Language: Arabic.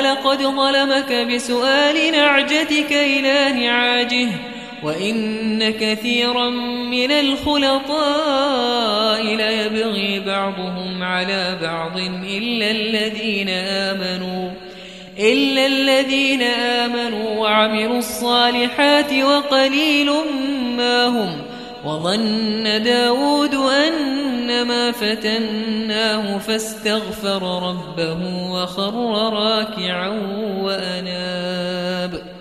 ولقد ظلمك بسؤال نعجتك إلى نعاجه وإن كثيرا من الخلطاء ليبغي بعضهم على بعض إلا الذين آمنوا وعملوا الصالحات وقليل ما هم. وظن داود أنما فتناه فاستغفر ربه وخر راكعا وأناب.